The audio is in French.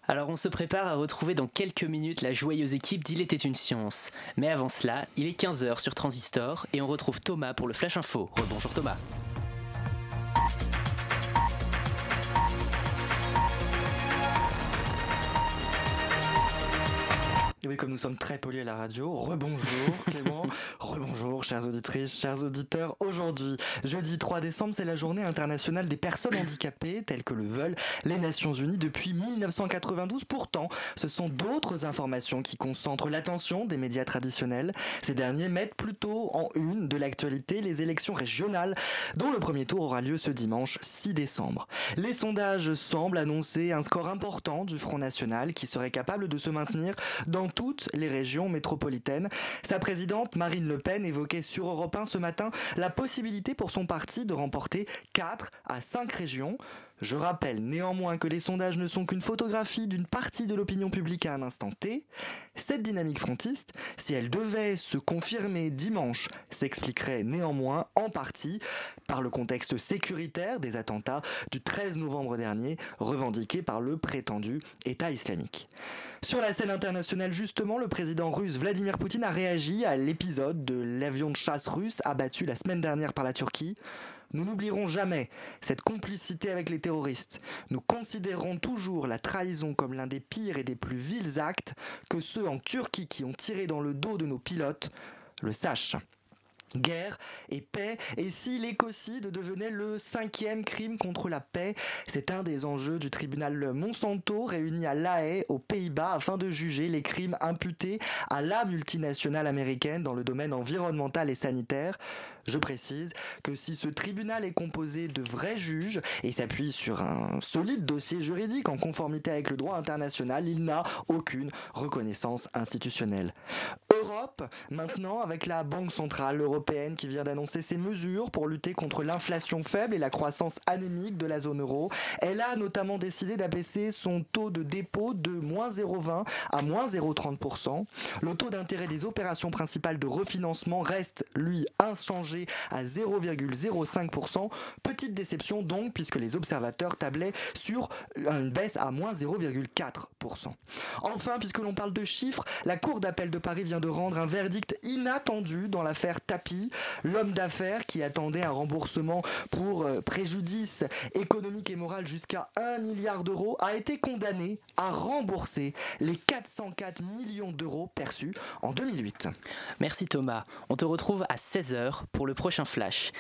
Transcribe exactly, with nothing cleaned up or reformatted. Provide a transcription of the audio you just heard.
Alors on se prépare à retrouver dans quelques minutes la joyeuse équipe d'Il était une science. Mais avant cela, il est quinze heures sur Transistor et on retrouve Thomas pour le Flash Info. Rebonjour Thomas. Et oui, comme nous sommes très polis à la radio, rebonjour Clément, rebonjour chères auditrices, chers auditeurs. Aujourd'hui, jeudi trois décembre, c'est la journée internationale des personnes handicapées, telle que le veulent les Nations Unies depuis dix-neuf cent quatre-vingt-douze. Pourtant, ce sont d'autres informations qui concentrent l'attention des médias traditionnels. Ces derniers mettent plutôt en une de l'actualité les élections régionales, dont le premier tour aura lieu ce dimanche six décembre. Les sondages semblent annoncer un score important du Front National qui serait capable de se maintenir dans toutes les régions métropolitaines. Sa présidente Marine Le Pen évoquait sur Europe un ce matin la possibilité pour son parti de remporter quatre à cinq régions. Je rappelle néanmoins que les sondages ne sont qu'une photographie d'une partie de l'opinion publique à un instant T. Cette dynamique frontiste, si elle devait se confirmer dimanche, s'expliquerait néanmoins en partie par le contexte sécuritaire des attentats du treize novembre dernier, revendiqués par le prétendu État islamique. Sur la scène internationale justement, le président russe Vladimir Poutine a réagi à l'épisode de l'avion de chasse russe abattu la semaine dernière par la Turquie. Nous n'oublierons jamais cette complicité avec les terroristes. Nous considérons toujours la trahison comme l'un des pires et des plus vils actes que ceux en Turquie qui ont tiré dans le dos de nos pilotes le sachent. Guerre et paix, et si l'écocide devenait le cinquième crime contre la paix, c'est un des enjeux du tribunal Monsanto réuni à La Haye aux Pays-Bas afin de juger les crimes imputés à la multinationale américaine dans le domaine environnemental et sanitaire. Je précise que si ce tribunal est composé de vrais juges et s'appuie sur un solide dossier juridique en conformité avec le droit international, il n'a aucune reconnaissance institutionnelle. Europe, maintenant, avec la Banque Centrale Européenne qui vient d'annoncer ses mesures pour lutter contre l'inflation faible et la croissance anémique de la zone euro. Elle a notamment décidé d'abaisser son taux de dépôt de moins zéro virgule vingt à moins zéro virgule trente pour cent. Le taux d'intérêt des opérations principales de refinancement reste, lui, inchangé à zéro virgule zéro cinq pour cent. Petite déception donc, puisque les observateurs tablaient sur une baisse à moins zéro virgule quatre pour cent. Enfin, puisque l'on parle de chiffres, la Cour d'appel de Paris vient de rendre un verdict inattendu dans l'affaire Tapie. L'homme d'affaires qui attendait un remboursement pour euh, préjudice économique et moral jusqu'à un milliard d'euros a été condamné à rembourser les quatre cent quatre millions d'euros perçus en deux mille huit. Merci Thomas. On te retrouve à seize heures pour le prochain Flash.